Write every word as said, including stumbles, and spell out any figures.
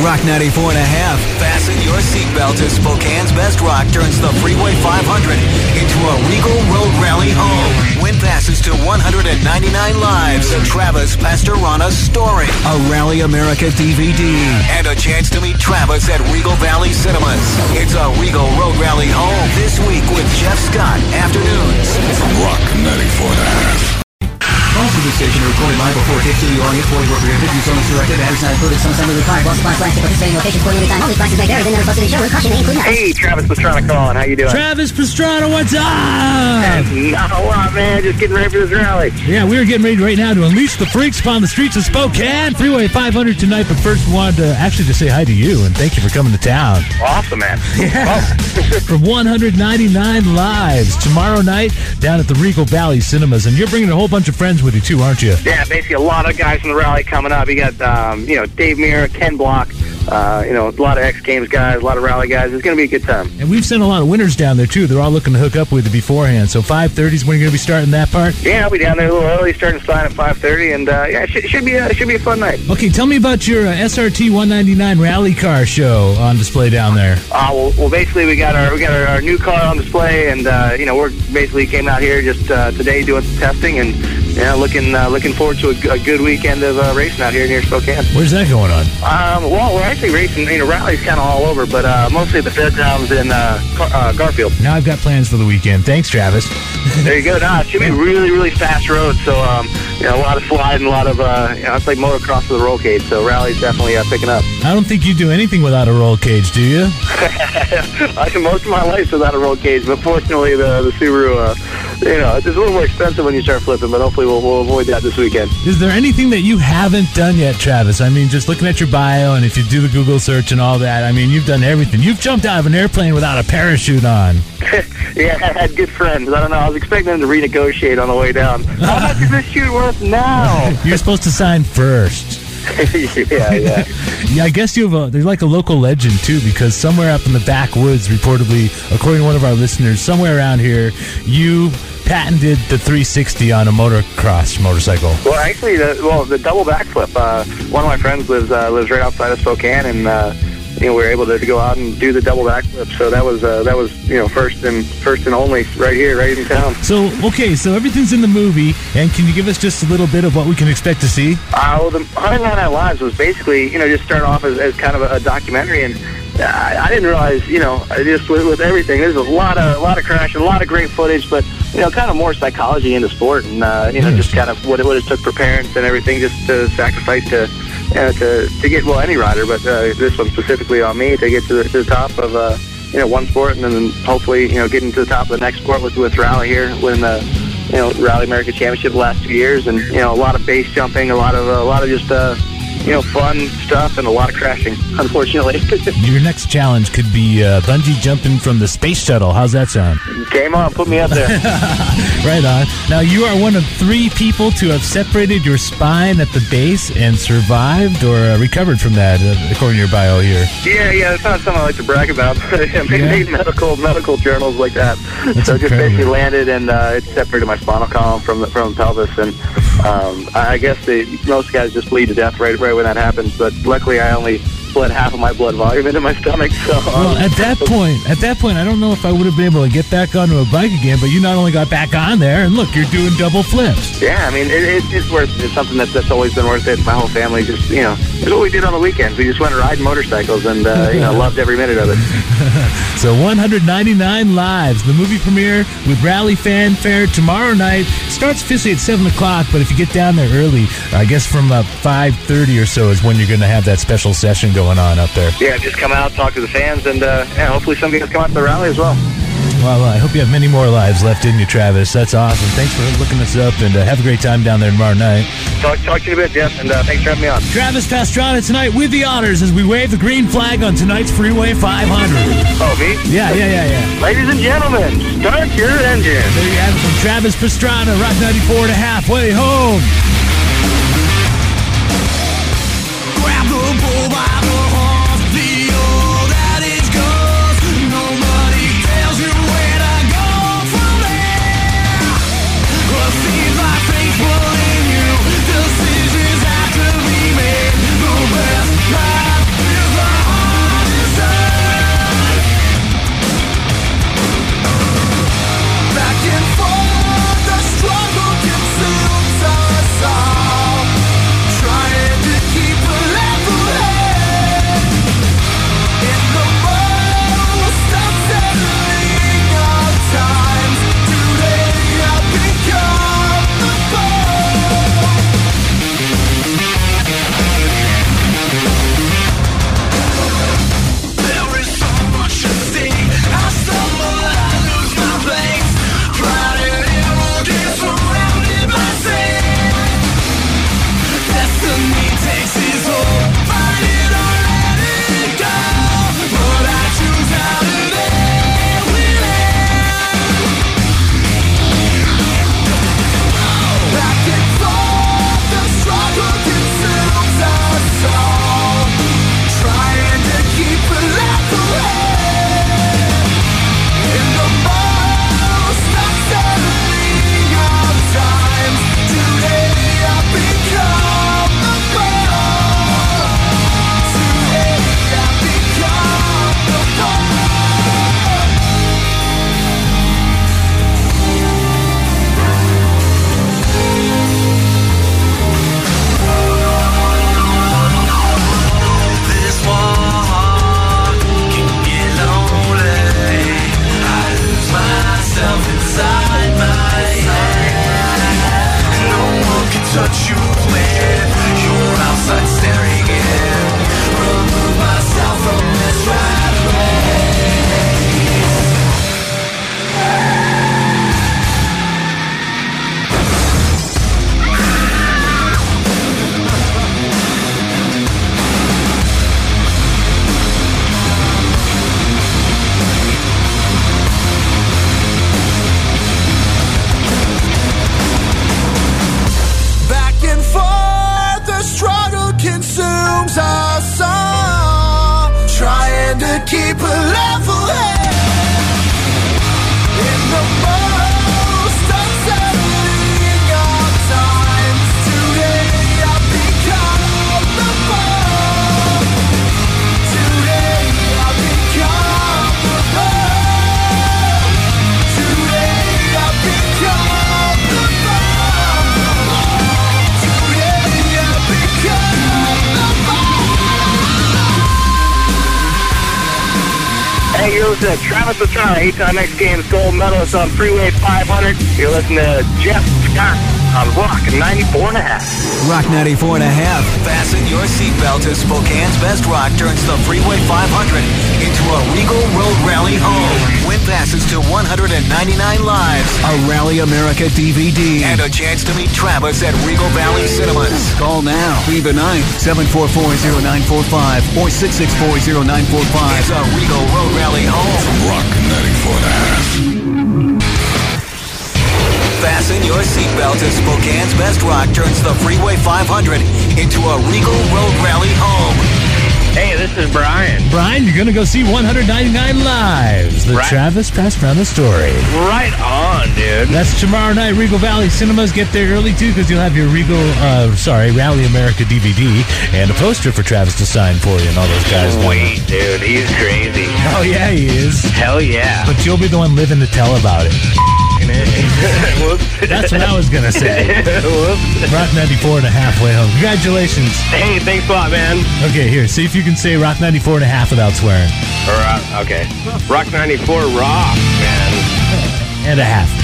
Rock ninety-four and a half. Fasten your seatbelt as Spokane's Best Rock turns the Freeway five hundred into a Regal Road Rally home. Win passes to one hundred ninety-nine Lives, the Travis Pastorana story, a Rally America D V D, and a chance to meet Travis at Regal Valley Cinemas. It's a Regal Road Rally home this week with Jeff Scott. Afternoons. From Rock ninety-four and a half. Calls to this station are recorded live before it takes to the audience. Boys were prohibited. Use only directed. Batteries not included. Some assembly required. While supplies plastic participating locations for limited time. All these prices may vary. Then never posted in show. Caution may include. Hey, Travis Pastrana calling. How you doing? Travis Pastrana, what's up? Not a lot, man. Just getting ready for this rally. Yeah, we're getting ready right now to unleash the freaks upon the streets of Spokane. Freeway five hundred tonight, but first we wanted to actually just say hi to you and thank you for coming to town. Awesome, man. Yeah. Awesome. From one hundred ninety-nine Lives tomorrow night down at the Regal Valley Cinemas. And you're bringing a whole bunch of friends with you, too, aren't you? Yeah, basically a lot of guys from the rally coming up. You got, um, you know, Dave Muir, Ken Block, uh, you know, a lot of X Games guys, a lot of rally guys. It's going to be a good time. And we've sent a lot of winners down there, too. They're all looking to hook up with you beforehand. So five thirty is when you're going to be starting that part? Yeah, I'll be down there a little early, starting to sign at five thirty, and, uh, yeah, it should, should, be a, it should be a fun night. Okay, tell me about your uh, S R T one ninety-nine rally car show on display down there. Uh, well, well, basically, we got our we got our, our new car on display, and, uh, you know, we're basically came out here just uh, today doing some testing, and, you know, looking, uh, looking forward to a, a good weekend of uh, racing out here near Spokane. Where's that going on? Um, well, we're actually racing, you know, rallies kind of all over, but uh, mostly at the fairgrounds in uh, Car- uh, Garfield. Now I've got plans for the weekend. Thanks, Travis. There you go. Nah, it should be really, really fast roads, so, um, you know, a lot of sliding, a lot of, uh, you know, it's like motocross with a roll cage, so rally's definitely uh, picking up. I don't think you do anything without a roll cage, do you? I do most of my life without a roll cage, but fortunately the, the Subaru, uh, you know, it's a little more expensive when you start flipping, but hopefully we'll, we'll avoid that this weekend. Is there anything that you haven't done yet, Travis? I mean, just looking at your bio, and if you do the Google search and all that, I mean, you've done everything. You've jumped out of an airplane without a parachute on. Yeah, I had good friends. I don't know. I was expecting them to renegotiate on the way down. How much is this shoot worth now? You're supposed to sign first. yeah, yeah. Yeah, I guess you have a, there's like a local legend, too, because somewhere up in the backwoods, reportedly, according to one of our listeners, somewhere around here, you patented the three sixty on a motocross motorcycle. Well, actually, the, well, the double backflip. Uh, one of my friends lives uh, lives right outside of Spokane, and uh, you know, we were able to, to go out and do the double backflip. So that was uh, that was you know first and first and only right here, right in town. So okay, so everything's in the movie, and can you give us just a little bit of what we can expect to see? Uh, well, the one hundred ninety-nine Lives was basically you know just start off as, as kind of a, a documentary, and I, I didn't realize you know just with, with everything there's a lot of a lot of crashing, a lot of great footage, but you know kind of more psychology into sport, and uh, you know yes. just kind of what it, what it took for parents and everything, just to sacrifice to. Uh, to to get well any rider, but uh, this one specifically on me to get to the, to the top of uh, you know one sport, and then hopefully you know getting to the top of the next sport with with rally here, winning the you know Rally America Championship the last two years, and you know a lot of base jumping, a lot of uh, a lot of just uh, you know fun stuff, and a lot of crashing. Unfortunately, your next challenge could be uh, bungee jumping from the space shuttle. How's that sound? Game on, put me up there. Right on. Now, you are one of three people to have separated your spine at the base and survived or uh, recovered from that, uh, according to your bio here. Yeah, yeah, it's not something I like to brag about, but yeah, Yeah. medical medical journals like that. That's so I just incredible. basically landed, and uh, it separated my spinal column from the from the pelvis, and um, I I guess the, most guys just bleed to death right right when that happens. But luckily, I only bled half of my blood volume into my stomach. So um, Well, at that point, at that point, I don't know if I would have been able to get back onto a bike again, but you not only got back on there, and look, you're doing double flips. yeah, I mean, it, it, it's worth it's something that's that's always been worth it. My whole family just you know it's what we did on the weekends. We just went riding motorcycles, and uh, you know loved every minute of it. So one hundred ninety-nine Lives, the movie premiere with Rally Fanfare tomorrow night. Starts officially at seven o'clock, but if you get down there early, I guess from uh, five thirty or so is when you're going to have that special session going on up there. Yeah, just come out, talk to the fans, and uh, yeah, hopefully some guys come out to the rally as well. Well, I hope you have many more lives left in you, Travis. That's awesome. Thanks for looking us up, and uh, have a great time down there tomorrow night. Talk, talk to you in a bit, Jeff, and uh, thanks for having me on. Travis Pastrana tonight with the honors as we wave the green flag on tonight's Freeway five hundred. Oh, me? Yeah, yeah, yeah, yeah. Ladies and gentlemen, start your engine. There you have it from Travis Pastrana, Rock ninety-four and a half, way home. Grab the bull by the horns, the old adage goes, nobody tells you where to go from there. Well, it seems like fate's pulling you, decisions have to be made. The best path is keep a level head in the most unsettling of times. Today I've become the bomb. Today I've become the bomb. Today I've become the bomb. Today I've become the Hey, you're listening to Travis Pastrana, eight-time X Games gold medalist on Freeway five hundred. You're listening to Jeff Scott on Rock ninety-four and a half. Rock ninety-four and a half. Fasten your seatbelt as Spokane's best rock turns the Freeway five hundred into a Regal Road Rally home. Win passes to one hundred ninety-nine lives, a Rally America D V D, and a chance to meet Travis at Regal Valley Cinemas. Call now. Leave a nine, seven four four, zero nine four five or six six four, zero nine four five. It's a Regal Road Rally home. Rock ninety-four and a half. Fasten your seatbelt as Spokane's best rock turns the Freeway five hundred into a Regal Road Rally home. Hey, this is Brian. Brian, you're going to go see one hundred ninety-nine Lives, the Right. Travis Pastrana story. Right on, dude. That's tomorrow night, Regal Valley Cinemas. Get there early, too, because you'll have your Regal, uh, sorry, Rally America D V D and a poster for Travis to sign for you and all those guys. Sweet, dude. He's crazy. Oh, yeah, he is. Hell yeah. But you'll be the one living to tell about it. Whoops. That's what I was going to say. Whoops. Rock ninety-four and a half way home. Congratulations. Hey, thanks a lot, man. Okay, here, see if you can say Rock ninety-four and a half without swearing. Rock, okay. Rock ninety-four rock, man. And a half.